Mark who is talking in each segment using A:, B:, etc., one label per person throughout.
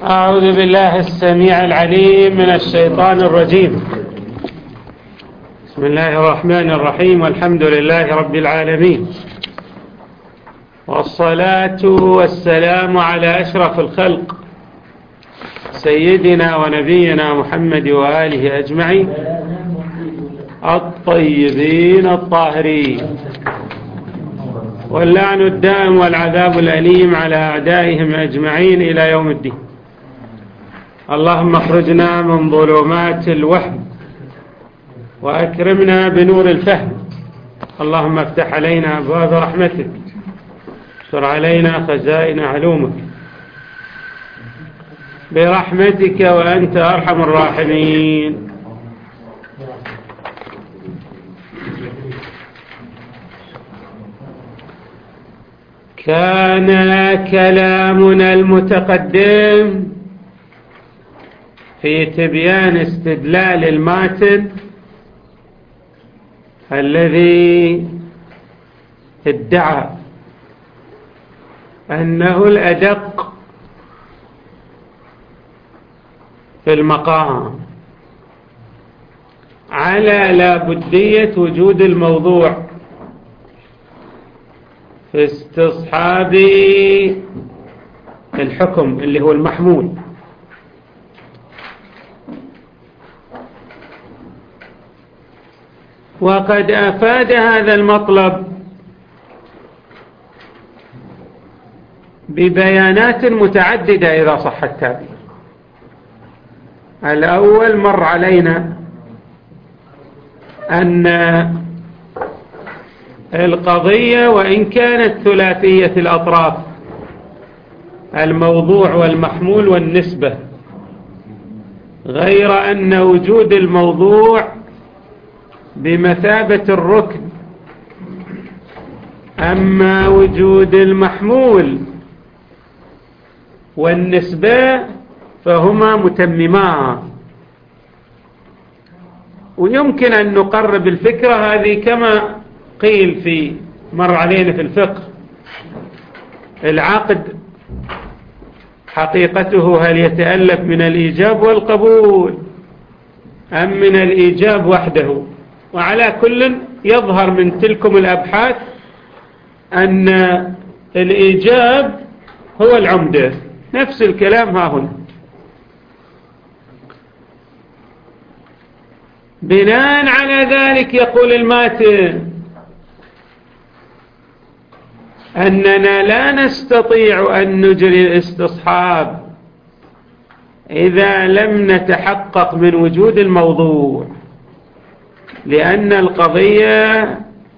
A: أعوذ بالله السميع العليم من الشيطان الرجيم. بسم الله الرحمن الرحيم، والحمد لله رب العالمين، والصلاة والسلام على أشرف الخلق سيدنا ونبينا محمد وآله أجمعين الطيبين الطاهرين، واللعن الدائم والعذاب الأليم على أعدائهم أجمعين إلى يوم الدين. اللهم اخرجنا من ظلمات الوهم وأكرمنا بنور الفهم. اللهم افتح علينا أبواب رحمتك، استر علينا خزائن علومك برحمتك وأنت أرحم الراحمين. كان كلامنا المتقدم في تبيان استدلال الماتن الذي ادعى أنه الأدق في المقام على لابدية وجود الموضوع في استصحاب الحكم اللي هو المحمول. وقد أفاد هذا المطلب ببيانات متعددة إذا صح التعبير. الأول مر علينا أن القضية وإن كانت ثلاثية الأطراف، الموضوع والمحمول والنسبة، غير أن وجود الموضوع بمثابة الركن، أما وجود المحمول والنسبة فهما متممان. ويمكن أن نقرب الفكرة هذه كما قيل في مر علينا في الفقه: العقد حقيقته هل يتألف من الإيجاب والقبول أم من الإيجاب وحده؟ وعلى كل يظهر من تلكم الأبحاث أن الإيجاب هو العمدة. نفس الكلام ها هنا. بناء على ذلك يقول الماتن أننا لا نستطيع أن نجري الاستصحاب إذا لم نتحقق من وجود الموضوع، لأن القضية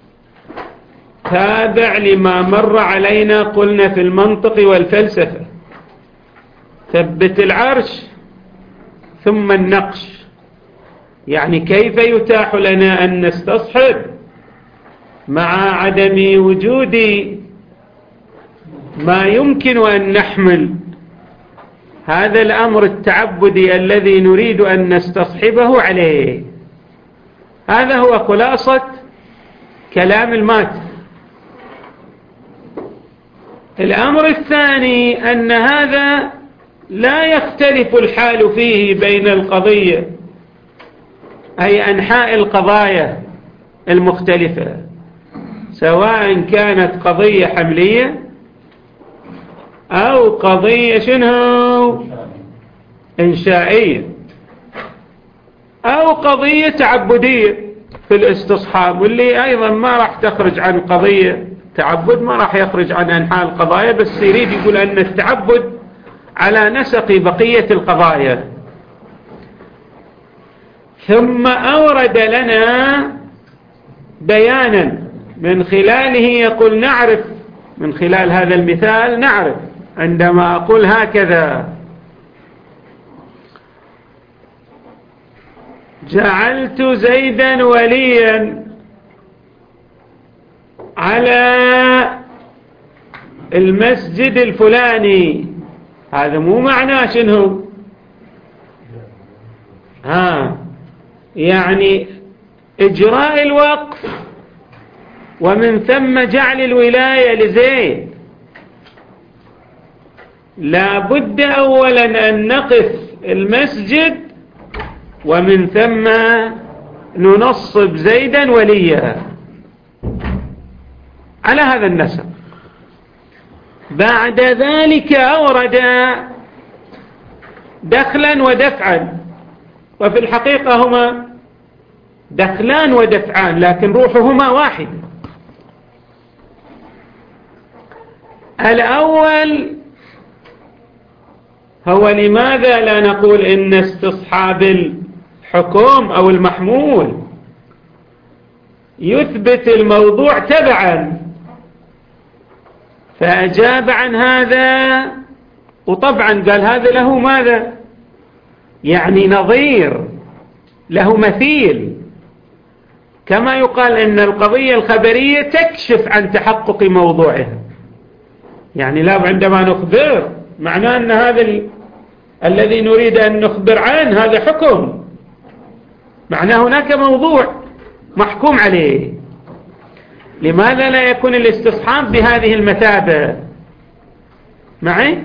A: تابع لما مر علينا قلنا في المنطق والفلسفة: ثبت العرش ثم النقش. يعني كيف يتاح لنا أن نستصحب مع عدم وجود ما يمكن أن نحمل هذا الأمر التعبدي الذي نريد أن نستصحبه عليه؟ هذا هو خلاصة كلام الماتن. الأمر الثاني أن هذا لا يختلف الحال فيه بين القضية، أي أنحاء القضايا المختلفة، سواء كانت قضية حملية أو قضية إنشائية أو قضية تعبدية في الاستصحاب، واللي أيضا ما راح تخرج عن قضية تعبد، ما راح يخرج عن أنحاء القضايا، بس يريد يقول أن التعبد على نسق بقية القضايا. ثم أورد لنا بيانا من خلاله يقول نعرف، من خلال هذا المثال نعرف عندما أقول هكذا: جعلت زيدا وليا على المسجد الفلاني، هذا مو معناه شنو؟ يعني إجراء الوقف ومن ثم جعل الولاية لزيد. لا بد أولا أن نقف المسجد ومن ثم ننصب زيدا وليا على هذا النسق. بعد ذلك أورد دخلا ودفعا، وفي الحقيقة هما دخلان ودفعان لكن روحهما واحد. الأول هو لماذا لا نقول إن استصحاب الحكم أو المحمول يثبت الموضوع تبعا، فأجاب عن هذا، وطبعا قال هذا له ماذا؟ يعني نظير، له مثيل، كما يقال إن القضية الخبرية تكشف عن تحقق موضوعها. يعني لا، عندما نخبر معناه أن هذا الذي نريد أن نخبر عنه هذا حكم، معناه هناك موضوع محكوم عليه. لماذا لا يكون الاستصحاب بهذه المثابة؟ معي؟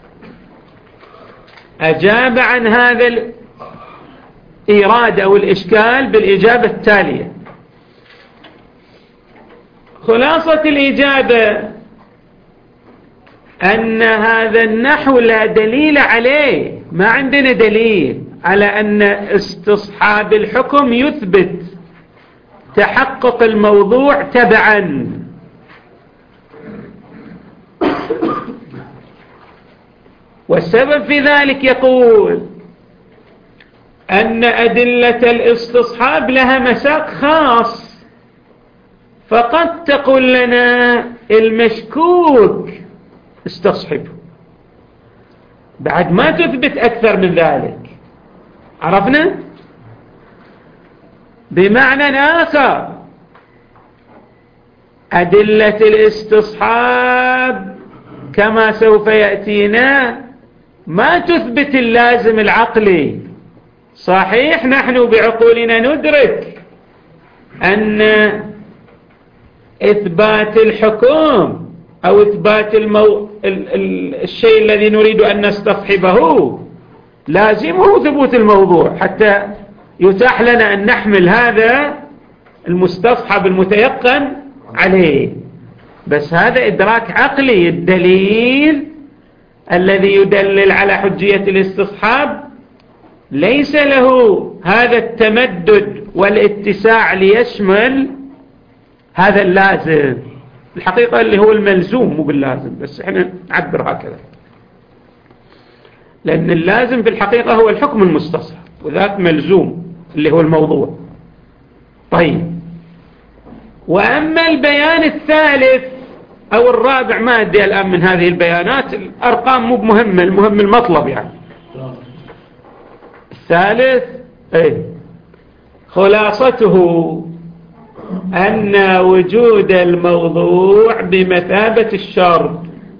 A: أجاب عن هذا الإيراد أو الإشكال بالإجابة التالية. خلاصة الإجابة أن هذا النحو لا دليل عليه، ما عندنا دليل على أن استصحاب الحكم يثبت تحقق الموضوع تبعا. والسبب في ذلك يقول أن أدلة الاستصحاب لها مساق خاص، فقد تقول لنا المشكوك استصحبه، بعد ما تثبت أكثر من ذلك. عرفنا؟ بمعنى آخر، أدلة الاستصحاب كما سوف يأتينا ما تثبت اللازم العقلي. صحيح نحن بعقولنا ندرك أن إثبات الحكم أو إثبات الشيء الذي نريد أن نستصحبه لازمه ثبوت الموضوع حتى يتاح لنا أن نحمل هذا المستصحب المتيقن عليه. بس هذا إدراك عقلي. الدليل الذي يدلل على حجية الاستصحاب ليس له هذا التمدد والاتساع ليشمل هذا اللازم الحقيقة اللي هو الملزوم، مو باللازم، بس احنا نعبر هكذا، لأن اللازم في الحقيقة هو الحكم المستصحب، وذاك ملزوم اللي هو الموضوع. طيب، وأما البيان الثالث أو الرابع، ما أدري الآن من هذه البيانات، الأرقام مو مهمة، المهم المطلب. يعني الثالث خلاصته أن وجود الموضوع بمثابة الشرط،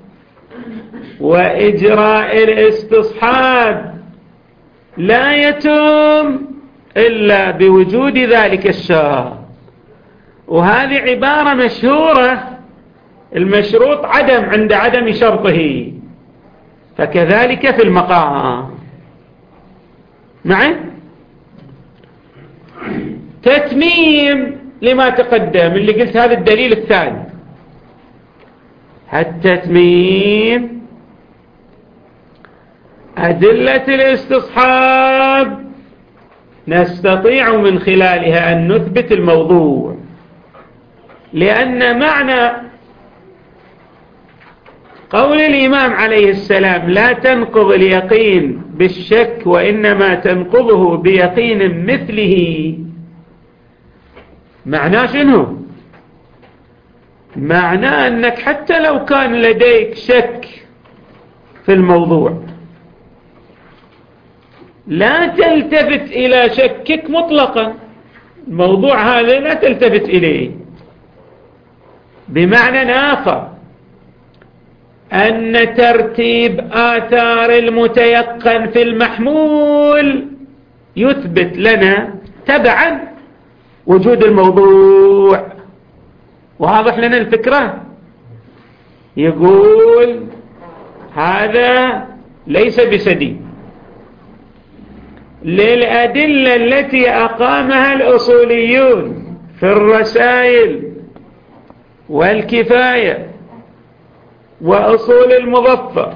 A: وإجراء الاستصحاب لا يتم إلا بوجود ذلك الشرط. وهذه عبارة مشهورة، المشروط عدم عند عدم شرطه، فكذلك في المقام. معي؟ تتميم لما تقدم اللي قلت، هذا الدليل الثاني. التتميم أدلة الاستصحاب نستطيع من خلالها أن نثبت الموضوع، لأن معنى قول الإمام عليه السلام لا تنقض اليقين بالشك وإنما تنقضه بيقين مثله، معناه شنو؟ معناه أنك حتى لو كان لديك شك في الموضوع لا تلتفت إلى شكك مطلقا، الموضوع هذا لا تلتفت إليه. بمعنى آخر، أن ترتيب آثار المتيقن في المحمول يثبت لنا تبعا وجود الموضوع. واضح لنا الفكرة؟ يقول هذا ليس بسديد للأدلة التي أقامها الأصوليون في الرسائل والكفاية وأصول المظفر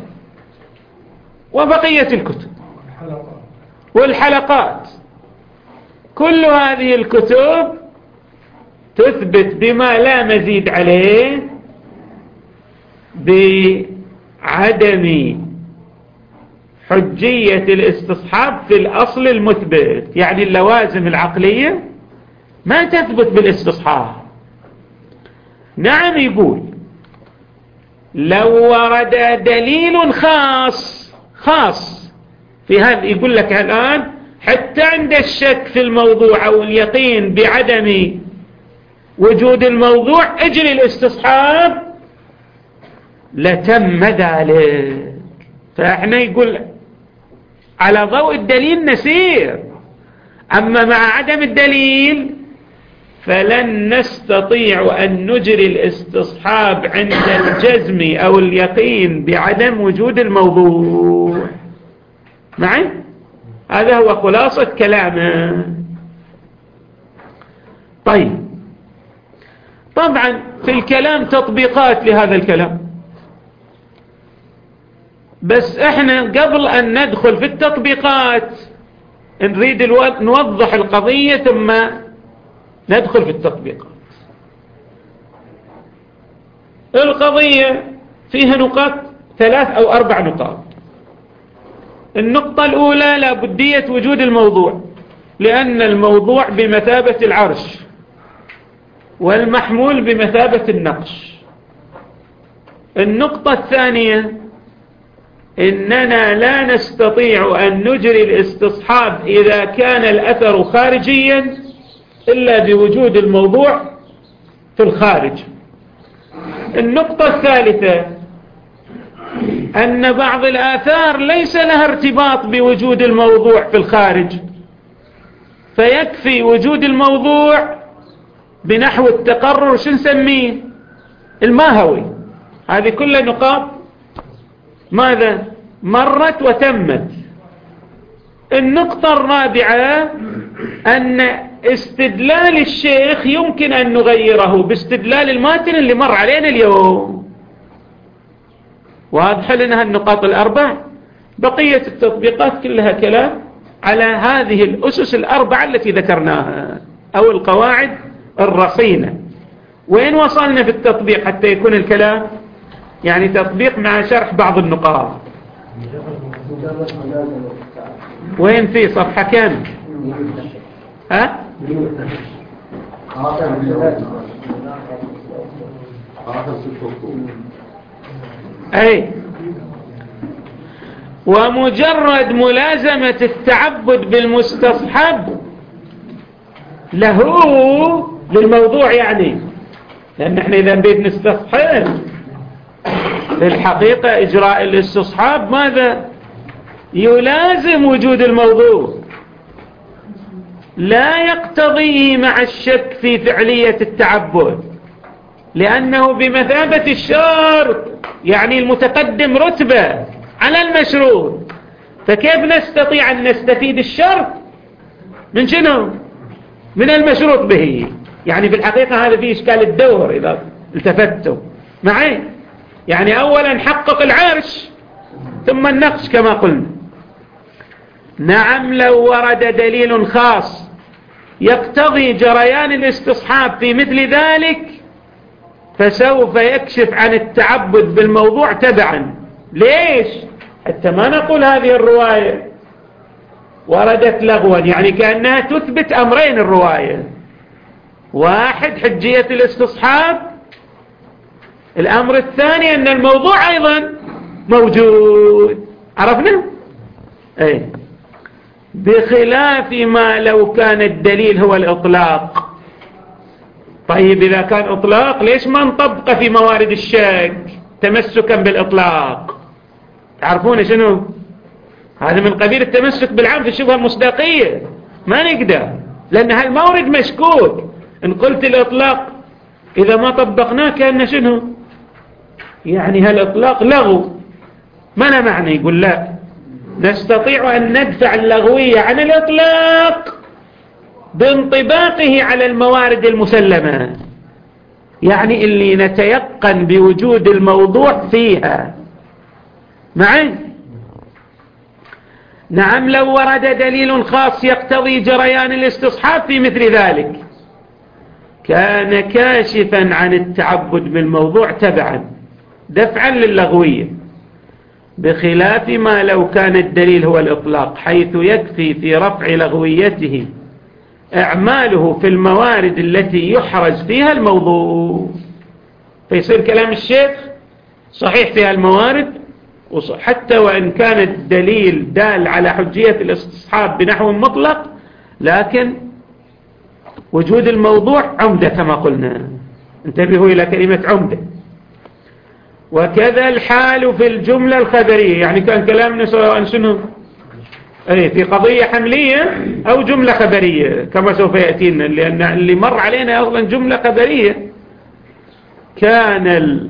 A: وبقية الكتب والحلقات. كل هذه الكتب تثبت بما لا مزيد عليه بعدم حجية الاستصحاب في الأصل المثبت، يعني اللوازم العقلية ما تثبت بالاستصحاب. نعم، يقول لو ورد دليل خاص في هذا، يقول لك الآن حتى عند الشك في الموضوع أو اليقين بعدم وجود الموضوع اجري الاستصحاب لتم ذلك. فاحنا يقول على ضوء الدليل نسير، أما مع عدم الدليل فلن نستطيع أن نجري الاستصحاب عند الجزم أو اليقين بعدم وجود الموضوع. معي؟ هذا هو خلاصة كلامه. طيب، طبعا في الكلام تطبيقات لهذا الكلام، بس احنا قبل أن ندخل في التطبيقات نريد نوضح القضية ثم ندخل في التطبيقات. القضية فيها نقاط 3 أو 4 نقاط. النقطة الأولى لابدية وجود الموضوع، لأن الموضوع بمثابة العرش والمحمول بمثابة النقش. النقطة الثانية إننا لا نستطيع أن نجري الاستصحاب إذا كان الأثر خارجيا إلا بوجود الموضوع في الخارج. النقطة الثالثة أن بعض الآثار ليس لها ارتباط بوجود الموضوع في الخارج، فيكفي وجود الموضوع بنحو التقرر شو نسميه الماهوي. هذه كلها نقاط ماذا مرت وتمت. النقطة الرابعة أن استدلال الشيخ يمكن أن نغيره باستدلال الماتن اللي مر علينا اليوم. واضح لنا النقاط الأربع. بقية التطبيقات كلها كلام على هذه الأسس الأربعة التي ذكرناها أو القواعد الرصينة. وين وصلنا في التطبيق حتى يكون الكلام يعني تطبيق مع شرح بعض النقاط؟ وين في صفحة كام؟ ها؟ أي ومجرد ملازمة التعبد بالمستصحب له للموضوع، يعني لأن احنا إذا نريد نستصحب في الحقيقة إجراء الاستصحاب ماذا يلازم وجود الموضوع، لا يقتضيه مع الشك في فعلية التعبد، لأنه بمثابة الشرط، يعني المتقدم رتبة على المشروط. فكيف نستطيع أن نستفيد الشرط من شنو؟ من المشروط به. يعني في الحقيقة هذا فيه إشكال الدور إذا التفتوا معي. يعني أولا حقق العرش ثم النقش كما قلنا. نعم، لو ورد دليل خاص يقتضي جريان الاستصحاب في مثل ذلك فسوف يكشف عن التعبد بالموضوع تبعا. ليش؟ حتى ما نقول هذه الرواية وردت لغوا، يعني كأنها تثبت أمرين الرواية. واحد حجية الاستصحاب، الأمر الثاني أن الموضوع أيضا موجود. عرفنا؟ أي بخلاف ما لو كان الدليل هو الإطلاق. طيب إذا كان إطلاق ليش ما نطبق في موارد الشك تمسكا بالإطلاق؟ تعرفون شنو هذا؟ من قبيل التمسك بالعام في الشبهة المصداقية. ما نقدر، لأن هالمورد مشكوك. إن قلت الإطلاق إذا ما طبقناه كأن شنو يعني هالإطلاق لغو، ما له معنى. يقول لا، نستطيع أن ندفع اللغوية عن الإطلاق بانطباقه على الموارد المسلمة، يعني اللي نتيقن بوجود الموضوع فيها معي. نعم، لو ورد دليل خاص يقتضي جريان الاستصحاب في مثل ذلك كان كاشفا عن التعبد بالموضوع تبعا دفعا للغوية، بخلاف ما لو كان الدليل هو الإطلاق، حيث يكفي في رفع لغويته إعماله في الموارد التي يحرز فيها الموضوع. فيصير كلام الشيخ صحيح فيها الموارد، حتى وإن كان الدليل دال على حجية الاستصحاب بنحو مطلق، لكن وجود الموضوع عمدة كما قلنا. انتبهوا إلى كلمة عمدة. وكذا الحال في الجملة الخبرية، يعني كان كلامنا سواء شنو في قضية حملية أو جملة خبرية كما سوف يأتينا، لأن اللي مر علينا أصلا جملة خبرية. كان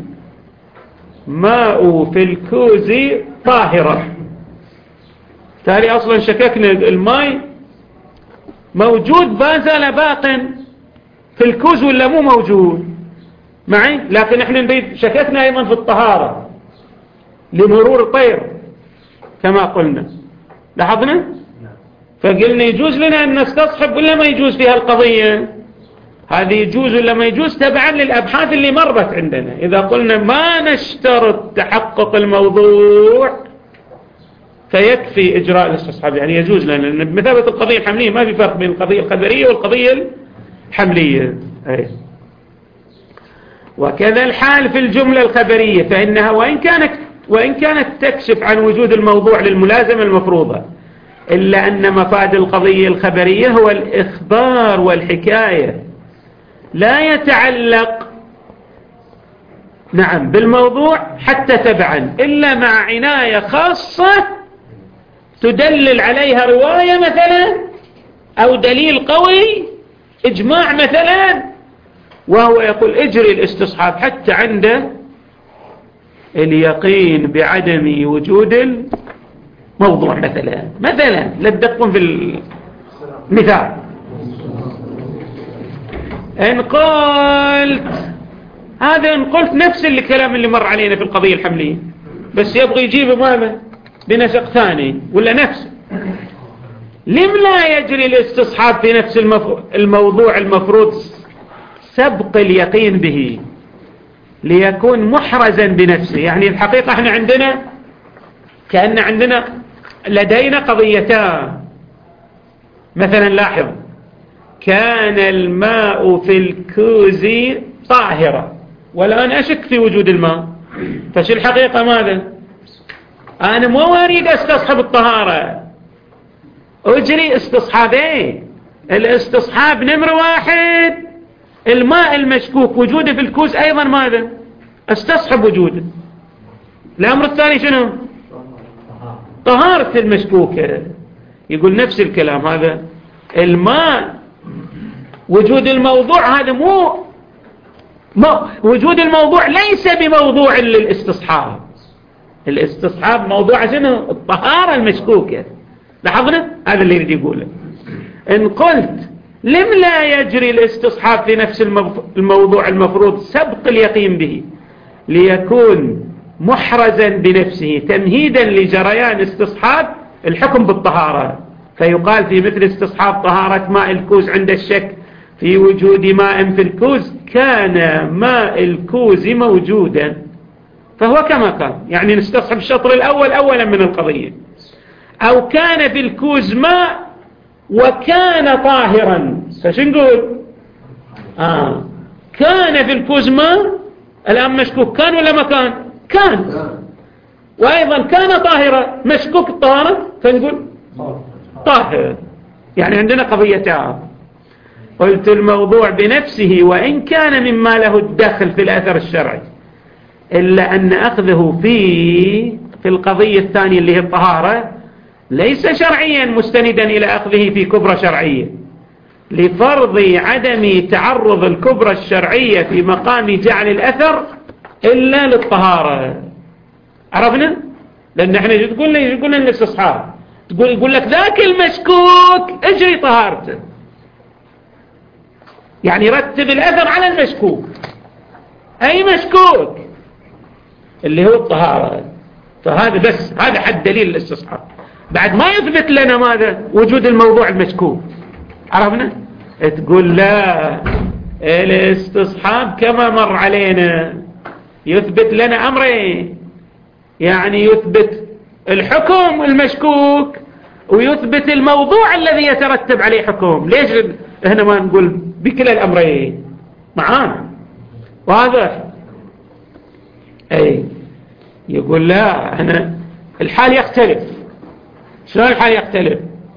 A: الماء في الكوز طاهرة، تالي أصلا شككنا الماء موجود بازل باطن في الكوز ولا مو موجود معي، لكن احنا نريد شككنا أيضا في الطهارة لمرور طير كما قلنا، لاحظنا. فقلنا يجوز لنا أن نستصحب ولا ما يجوز فيها القضية هذه، يجوز ولا ما يجوز تبعا للأبحاث اللي مرت عندنا. إذا قلنا ما نشترط تحقق الموضوع فيكفي إجراء الاستصحاب، يعني يجوز لنا، لأن بمثابة القضية الحملية ما في فرق بين القضية الخبرية والقضية الحملية. وكذا الحال في الجملة الخبرية، فإنها وإن كانت تكشف عن وجود الموضوع للملازمة المفروضة، إلا أن مفاد القضية الخبرية هو الإخبار والحكاية، لا يتعلق بالموضوع حتى تبعا، إلا مع عناية خاصة تدلل عليها رواية مثلا أو دليل قوي، إجماع مثلا، وهو يقول اجري الاستصحاب حتى عند اليقين بعدم وجود الموضوع مثلا لا تدقون في المثال. إن قلت نفس الكلام اللي مر علينا في القضية الحملية، بس يبغى يجيب ماذا بنسق ثاني ولا نفسه. لم لا يجري الاستصحاب في نفس الموضوع المفروض سبق اليقين به ليكون محرزا بنفسه؟ يعني الحقيقة احنا عندنا كأن عندنا لدينا قضيتان، مثلا لاحظ كان الماء في الكوز طاهرة، والآن أشك في وجود الماء، فش الحقيقة ماذا؟ أنا مو أريد استصحب الطهارة، أجري استصحابين. الاستصحاب نمر واحد الماء المشكوك وجوده في الكوز أيضا ماذا؟ استصحب وجوده. الأمر الثاني شنو؟ طهارة المشكوكة. يقول نفس الكلام هذا، الماء وجود الموضوع هذا مو وجود الموضوع ليس بموضوع للاستصحاب. الاستصحاب موضوع شنو؟ الطهارة المشكوكة. لاحظنا هذا اللي يريد يقوله. إن قلت لم لا يجري الاستصحاب في نفس الموضوع المفروض سبق اليقين به ليكون محرزا بنفسه تمهيدا لجريان استصحاب الحكم بالطهارة، فيقال في مثل استصحاب طهارة ماء الكوز عند الشك في وجود ماء في الكوز كان ماء الكوز موجودا فهو كما كان، يعني نستصحب الشطر الأول أولا من القضية. أو كان في الكوز ماء وكان طاهرا، فش نقول؟ كان في الكوز ماء، الآن مشكوك كان ولا ما كان؟ كان. وأيضا كان طاهرا، مشكوك الطهارة، فنقول طاهر. يعني عندنا قضيتان. قلت الموضوع بنفسه وإن كان مما له الدخل في الأثر الشرعي، إلا أن أخذه في القضية الثانية اللي هي الطهارة ليس شرعيا مستندا إلى أخذه في كبرى شرعية، لفرض عدم تعرض الكبرى الشرعية في مقام جعل الأثر إلا للطهارة. عرفنا؟ لأن احنا يقول لنا الاستصحاب، يقول لك ذاك المشكوك اجري طهارته، يعني رتب الأثر على المشكوك، أي مشكوك اللي هو الطهارة. فهذا بس هذا حد دليل الاستصحاب، بعد ما يثبت لنا ماذا؟ وجود الموضوع المشكوك. عرفنا؟ تقول لا، الاستصحاب كما مر علينا يثبت لنا أمرين، يعني يثبت الحكم المشكوك ويثبت الموضوع الذي يترتب عليه حكم. ليش هنا ما نقول بكلا الأمرين معانا؟ واضح؟ أي يقول لا، هنا الحال يختلف. شلون الحال يختلف؟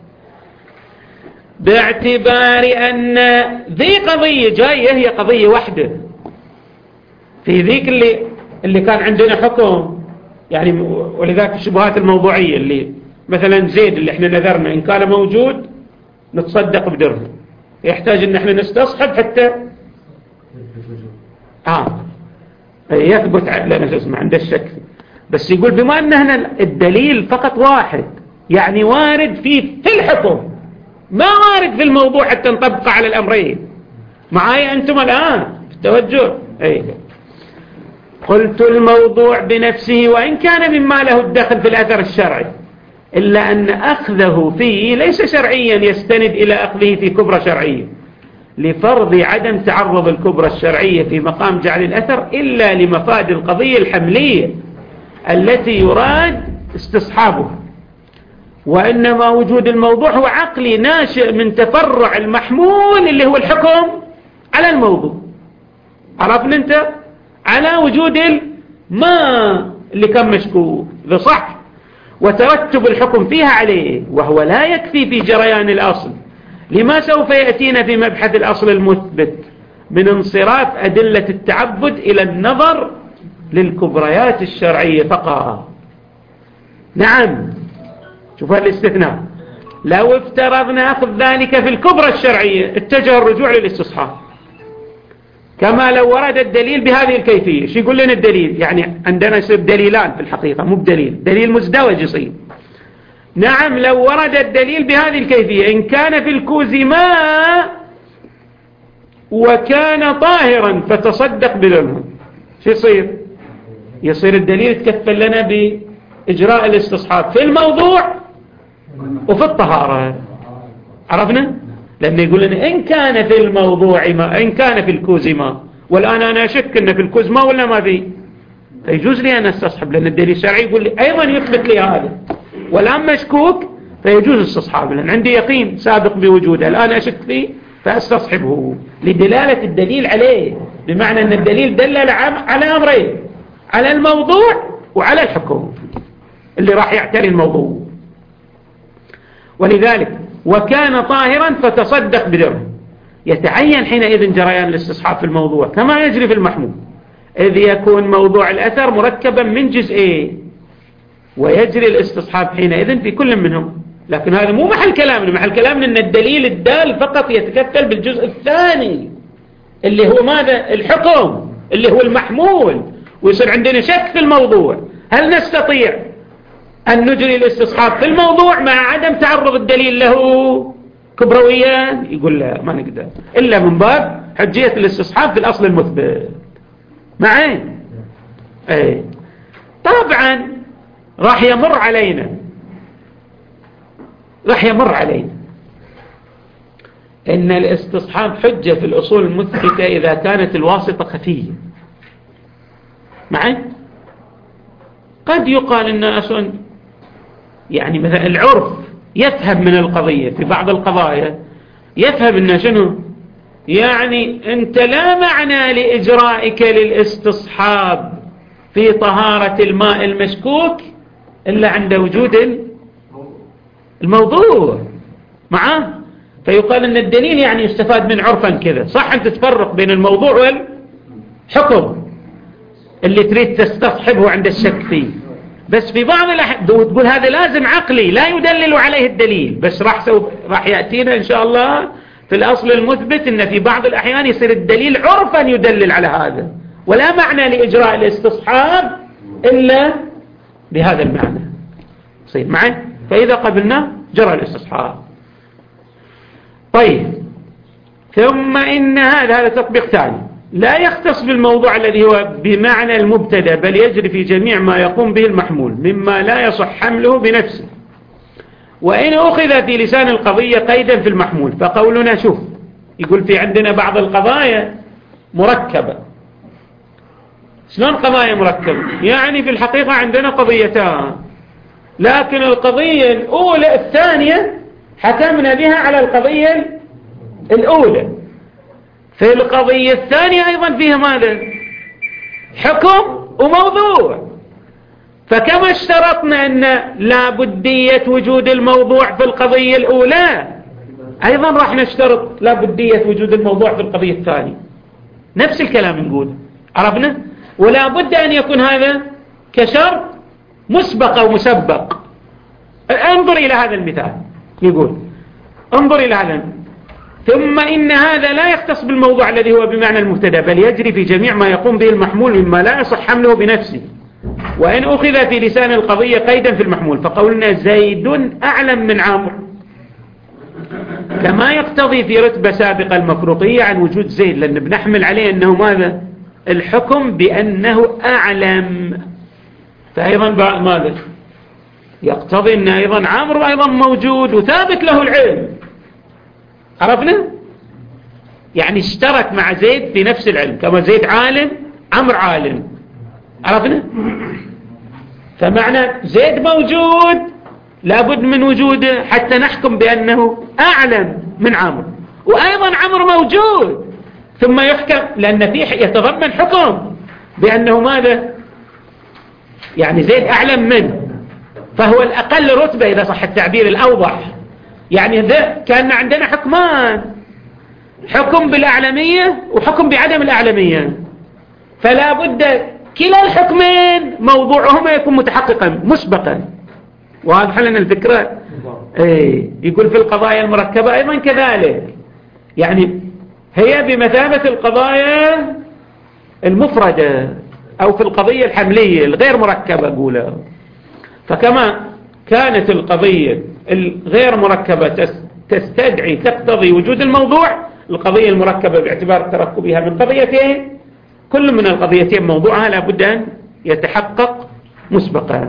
A: باعتبار أن ذي قضية جاية هي قضية واحدة، في ذيك اللي كان عندنا حكم، يعني ولذلك الشبهات الموضوعية اللي مثلا زيد اللي احنا نذرنا إن كان موجود نتصدق بدرهم، يحتاج ان احنا نستصحب حتى يثبت لنا اسمه عند الشك. بس يقول بما ان هنا الدليل فقط واحد، يعني وارد في الحكم، ما وارد في الموضوع حتى نطبق على الأمرين. معايا أنتم الآن في التوجه؟ قلت الموضوع بنفسه وإن كان مما له الدخل في الأثر الشرعي، إلا أن أخذه فيه ليس شرعيا يستند إلى أخذه في كبرى شرعية، لفرض عدم تعرض الكبرى الشرعية في مقام جعل الأثر إلا لمفاد القضية الحملية التي يراد استصحابها، وإنما وجود الموضوع هو عقلي ناشئ من تفرع المحمول اللي هو الحكم على الموضوع. عرفنا أنت؟ على وجود ما اللي كان مشكوك ذا صح، وترتب الحكم فيها عليه، وهو لا يكفي في جريان الأصل لما سوف يأتينا في مبحث الأصل المثبت من انصراف أدلة التعبد إلى النظر للكبريات الشرعية فقط. نعم، شوف الاستثناء، لو افترضنا أخذ ذلك في الكبرى الشرعية اتجه الرجوع للاستصحاب، كما لو ورد الدليل بهذه الكيفية. شو يقول لنا الدليل؟ يعني عندنا يصير دليلان في الحقيقة، مو بدليل، دليل مزدوج يصير. نعم، لو ورد الدليل بهذه الكيفية، إن كان في الكوز ماء وكان طاهرا فتصدق بدمه، شو يصير؟ يصير الدليل يتكفل لنا بإجراء الاستصحاب في الموضوع وفي الطهارة. عرفنا؟ لأنه يقول لنا إن كان في الموضوع ما، إن كان في الكوز ما، والآن أنا أشك أن في الكوز ما ولا ما فيه، فيجوز لي أن استصحب، لأن الدليل الشرعي يقول لي أيضا يثبت لي هذا، والآن مشكوك فيجوز استصحاب، لأن عندي يقين سابق بوجوده، الآن أشك فيه فاستصحبه لدلالة الدليل عليه، بمعنى أن الدليل دلل على أمرين، على الموضوع وعلى الحكم اللي راح يعتري الموضوع. ولذلك وكان طاهرا فتصدق بدرهم، يتعين حينئذ جريان الاستصحاب في الموضوع كما يجري في المحمول، إذ يكون موضوع الأثر مركبا من جزئين، ويجري الاستصحاب حينئذ في كل منهم. لكن هذا مو محل كلامنا، محل كلامنا أن الدليل الدال فقط يتكفل بالجزء الثاني اللي هو ماذا؟ الحكم اللي هو المحمول، ويصير عندنا شك في الموضوع. هل نستطيع أن نجري الاستصحاب في الموضوع مع عدم تعرض الدليل له كبرويا؟ يقول لا، ما نقدر إلا من باب حجية الاستصحاب في الأصل المثبت. معي؟ أي طبعا راح يمر علينا إن الاستصحاب حجة في الأصول المثبتة إذا كانت الواسطة خفية. معي؟ قد يقال الناس يعني مثلا العرف يفهم من القضية في بعض القضايا، يفهم إن شنو يعني أنت لا معنى لإجرائك للاستصحاب في طهارة الماء المشكوك إلا عند وجود الموضوع معاه، فيقال أن الدليل يعني يستفاد من عرفا كذا. صح أن تتفرق بين الموضوع والحكم اللي تريد تستصحبه عند الشك فيه، بس في بعض الأحيان تقول هذا لازم عقلي لا يدلل عليه الدليل، بس راح يأتينا إن شاء الله في الأصل المثبت أن في بعض الأحيان يصير الدليل عرفا يدلل على هذا، ولا معنى لإجراء الاستصحاب إلا بهذا المعنى. يصير معي، فإذا قبلنا جرى الاستصحاب. طيب، ثم إن هذا تطبيق ثاني لا يختص بالموضوع الذي هو بمعنى المبتدأ، بل يجري في جميع ما يقوم به المحمول مما لا يصح حمله بنفسه. وإن أخذ في لسان القضية قيدا في المحمول، فقولنا شوف يقول في عندنا بعض القضايا مركبة. شلون قضايا مركبة؟ يعني في الحقيقة عندنا قضيتان، لكن القضية الأولى الثانية حكمنا بها على القضية الأولى. في القضية الثانية أيضا فيها ماذا؟ حكم وموضوع. فكما اشترطنا أن لا بدية وجود الموضوع في القضية الأولى، أيضا راح نشترط لا بدية وجود الموضوع في القضية الثانية. نفس الكلام نقول، عرفنا؟ ولا بد أن يكون هذا كشرط مسبق أو مسبق. انظر إلى هذا المثال، يقول انظر إلى هذا. ثم إن هذا لا يختص بالموضوع الذي هو بمعنى المبتدأ، بل يجري في جميع ما يقوم به المحمول مما لا يصح حمله بنفسه. وإن أخذ في لسان القضية قيدا في المحمول، فقولنا زيد أعلم من عمرو، كما يقتضي في رتبة سابقة المفروقية عن وجود زيد، لأن بنحمل عليه أنه ماذا؟ الحكم بأنه أعلم. فأيضا ماذا؟ يقتضي أن أيضا عمرو أيضا موجود وثابت له العلم. عرفنا؟ يعني اشترك مع زيد في نفس العلم، كما زيد عالم عمرو عالم. عرفنا؟ فمعنى زيد موجود لابد من وجوده حتى نحكم بأنه أعلم من عمرو، وأيضا عمرو موجود ثم يحكم، لأن فيه يتضمن حكم بأنه ماذا؟ يعني زيد أعلم منه، فهو الأقل رتبة إذا صح التعبير الأوضح. يعني كان عندنا حكمان، حكم بالأعلمية وحكم بعدم الأعلمية، فلا بد كلا الحكمين موضوعهما يكون متحققا مسبقا. واضح لنا الفكرة؟ يقول في القضايا المركبة أيضا كذلك، يعني هي بمثابة القضايا المفردة أو في القضية الحملية الغير مركبة أقولها. فكما كانت القضية الغير مركبة تستدعي تقتضي وجود الموضوع، القضية المركبة باعتبار تركبها من قضيتين، كل من القضيتين موضوعها لابد أن يتحقق مسبقا.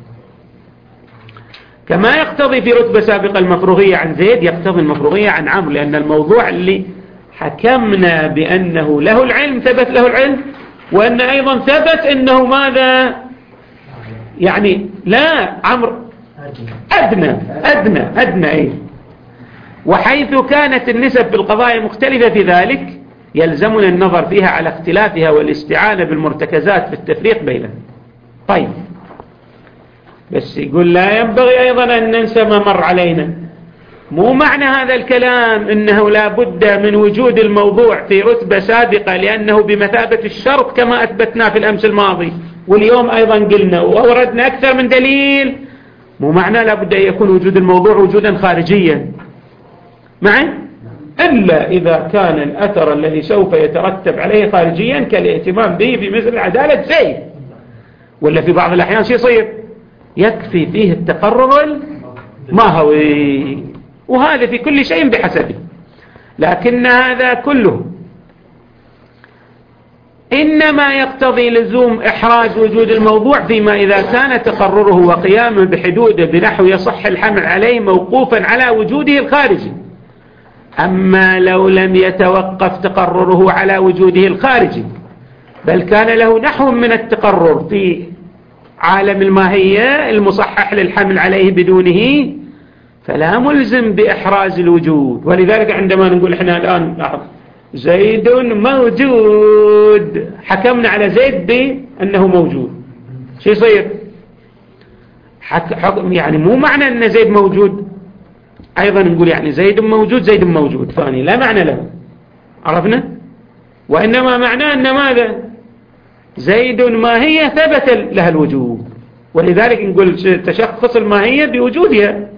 A: كما يقتضي في رتبة سابقة المفروغية عن زيد يقتضي المفروغية عن عمرو، لأن الموضوع اللي حكمنا بأنه له العلم ثبت له العلم، وأن أيضا ثبت أنه ماذا؟ يعني لا عمرو أدنى أي. وحيث كانت النسب في القضايا مختلفة في ذلك، يلزمنا النظر فيها على اختلافها والاستعانة بالمرتكزات في التفريق بينها. طيب، بس يقول لا ينبغي أيضا أن ننسى ما مر علينا. مو معنى هذا الكلام إنه لا بد من وجود الموضوع في رتبة سابقة لأنه بمثابة الشرط كما أثبتنا في الأمس الماضي، واليوم أيضا قلنا وأوردنا أكثر من دليل. مو معنى لا بد أن يكون وجود الموضوع وجودا خارجيا معي، إلا إذا كان الأثر الذي سوف يترتب عليه خارجيا كالاهتمام به في مثل عدالة زيد، ولا في بعض الأحيان شيء يصير يكفي فيه التقرر الماهوي، وهذا في كل شيء بحسبه. لكن هذا كله إنما يقتضي لزوم إحراج وجود الموضوع فيما إذا كان تقرره وقيامه بحدوده بنحو يصح الحمل عليه موقوفا على وجوده الخارجي. أما لو لم يتوقف تقرره على وجوده الخارجي، بل كان له نحو من التقرر في عالم الماهية المصحح للحمل عليه بدونه، فلا ملزم بإحراز الوجود. ولذلك عندما نقول إحنا الآن زيد موجود، حكمنا على زيد بأنه موجود، شو يصير؟ يعني مو معنى أن زيد موجود أيضا نقول يعني زيد موجود ثاني، لا معنى له. عرفنا؟ وإنما معناه أن ماذا؟ زيد ماهية ثبت لها الوجود، ولذلك نقول تشخص الماهية بوجودها.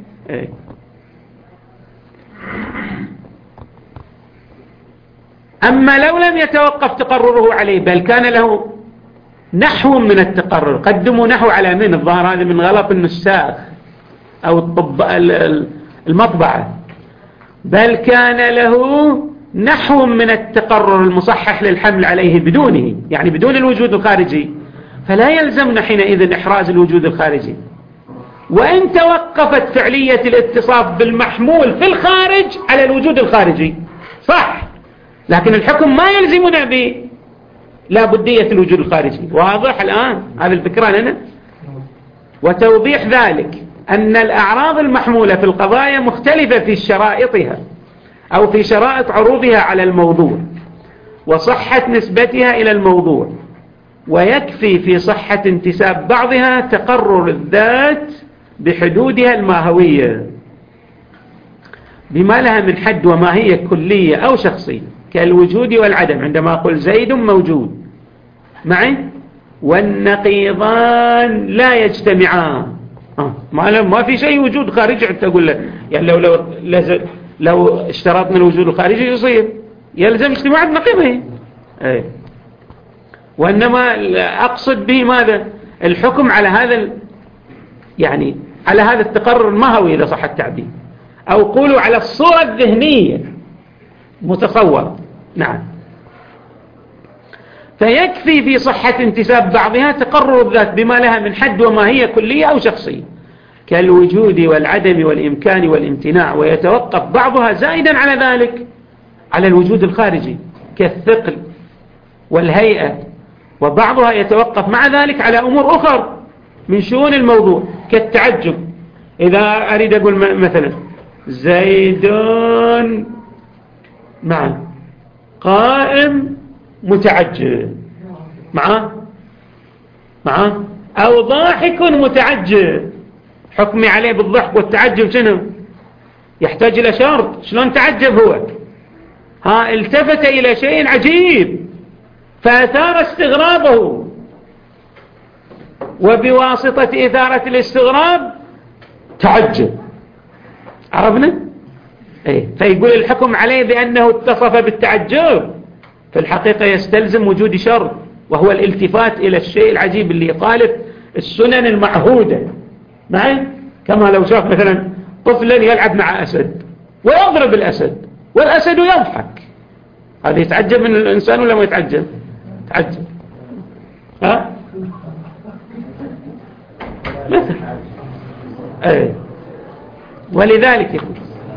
A: أما لو لم يتوقف تقرره عليه بل كان له نحو من التقرر، قدموا نحو على من الظاهر هذا من غلط النساخ، أو المطبعة، بل كان له نحو من التقرر المصحح للحمل عليه بدونه، يعني بدون الوجود الخارجي، فلا يلزمنا حينئذ إحراز الوجود الخارجي. وإن توقفت فعلية الاتصاف بالمحمول في الخارج على الوجود الخارجي صح، لكن الحكم ما يلزمنا لا بدية الوجود الخارجي. واضح الآن هذه الفكرة لنا؟ وتوضيح ذلك أن الأعراض المحمولة في القضايا مختلفة في شرائطها أو في شرائط عروضها على الموضوع وصحة نسبتها إلى الموضوع، ويكفي في صحة انتساب بعضها تقرر الذات بحدودها الماهوية بما لها من حد وماهية كلية أو شخصية، كالوجود والعدم عندما أقول زيد موجود معي والنقيضان لا يجتمعان. ما في شيء وجود خارجي حتى أقول له، يعني لو اشترطنا الوجود الخارجي يصير يلزم اجتماع النقيضين. وإنما أقصد به ماذا؟ الحكم على هذا، يعني على هذا التقرر الماهوي إذا صح التعبير، أو قولوا على الصورة الذهنية متصورة. نعم. فيكفي في صحة انتساب بعضها تقرر الذات بما لها من حد وماهية كلية أو شخصية، كالوجود والعدم والإمكان والامتناع، ويتوقف بعضها زائدا على ذلك على الوجود الخارجي كالثقل والهيئة، وبعضها يتوقف مع ذلك على أمور أخرى من شؤون الموضوع كالتعجب. إذا أريد أقول مثلا زيد قائم متعجب معه أو ضاحك متعجب، حكمي عليه بالضحك والتعجب شنو؟ يحتاج إلى شرط. شلون تعجب هو؟ التفت إلى شيء عجيب فأثار استغرابه، وبواسطة إثارة الاستغراب تعجب. عرفنا؟ فيقول الحكم عليه بأنه اتصف بالتعجب، في الحقيقة يستلزم وجود شرط، وهو الالتفات إلى الشيء العجيب اللي يخالف السنن المعهودة معي. كما لو شاف مثلا طفلا يلعب مع أسد ويضرب الأسد والأسد يضحك، هذا يتعجب من الإنسان ولا ما يتعجب؟ تعجب. مثل ولذلك يقول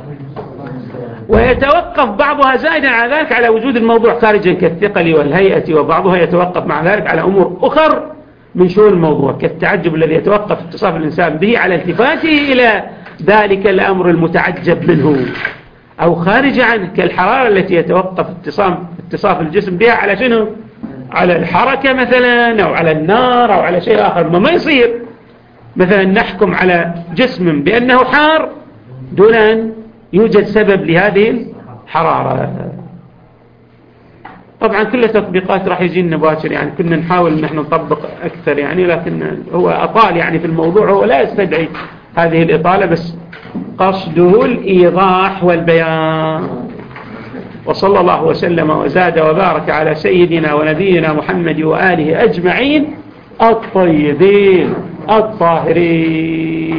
A: ويتوقف بعضها زائدا على ذلك على وجود الموضوع خارجا كالثقل والهيئة، وبعضها يتوقف مع ذلك على أمور أخر من شؤون الموضوع كالتعجب الذي يتوقف اتصاف الإنسان به على التفاته إلى ذلك الأمر المتعجب منه، أو خارج عنه كالحرارة التي يتوقف اتصاف الجسم بها على شنو؟ على الحركة مثلا، أو على النار، أو على شيء آخر. ما يصير مثلا نحكم على جسم بأنه حار دون أن يوجد سبب لهذه الحرارة. طبعا كل تطبيقات راح يجينا باكر، يعني كنا نحاول ان احنا نطبق اكثر يعني، لكن هو اطال يعني في الموضوع، هو لا يستدعي هذه الاطالة، بس قصده الايضاح والبيان. وصلى الله وسلم وزاد وبارك على سيدنا ونبينا محمد وآله أجمعين الطيبين الطاهرين.